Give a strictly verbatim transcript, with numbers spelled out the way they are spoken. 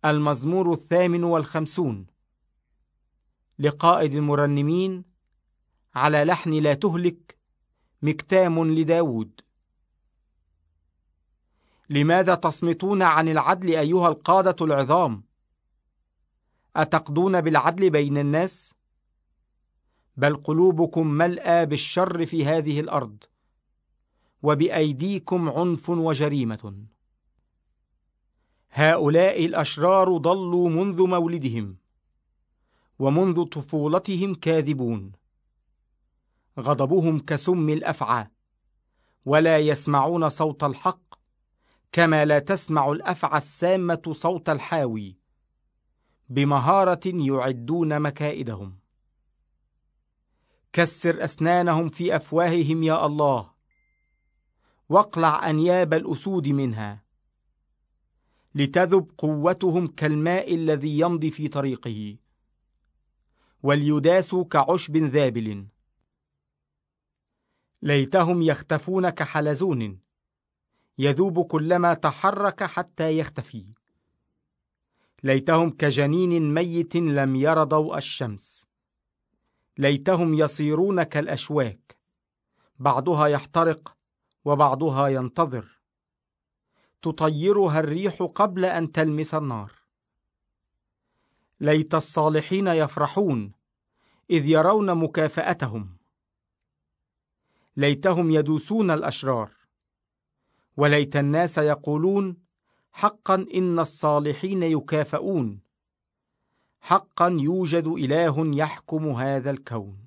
المزمور الثامن والخمسون، لقائد المرنمين، على لحن لا تهلك، مكتام لداود. لماذا تصمتون عن العدل أيها القادة العظام؟ أتقضون بالعدل بين الناس؟ بل قلوبكم ملأى بالشر في هذه الأرض، وبأيديكم عنف وجريمة. هؤلاء الأشرار ضلوا منذ مولدهم، ومنذ طفولتهم كاذبون. غضبهم كسم الأفعى، ولا يسمعون صوت الحق، كما لا تسمع الأفعى السامة صوت الحاوي. بمهارة يعدون مكائدهم. كسر أسنانهم في أفواههم يا الله، واقلع أنياب الأسود منها، لتذب قوتهم كالماء الذي يمضي في طريقه، وليداسوا كعشب ذابل. ليتهم يختفون كحلزون، يذوب كلما تحرك حتى يختفي. ليتهم كجنين ميت لم ير ضوء الشمس. ليتهم يصيرون كالأشواك، بعضها يحترق وبعضها ينتظر، تطيرها الريح قبل أن تلمس النار. ليت الصالحين يفرحون إذ يرون مكافأتهم. ليتهم يدوسون الأشرار، وليت الناس يقولون: حقا إن الصالحين يكافئون. حقا يوجد إله يحكم هذا الكون.